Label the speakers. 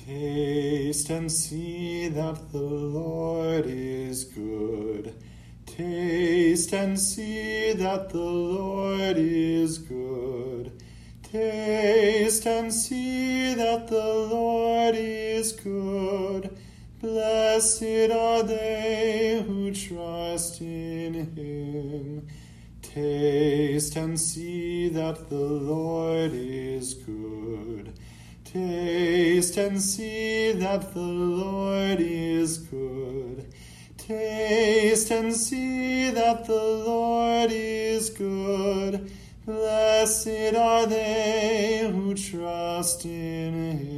Speaker 1: Taste and see that the Lord is good. Taste and see that the Lord is good. Taste and see that the Lord is good. Blessed are they who trust in him. Taste and see that the Lord is good. Taste and see that the Lord is good. Taste and see that the Lord is good. Blessed are they who trust in him.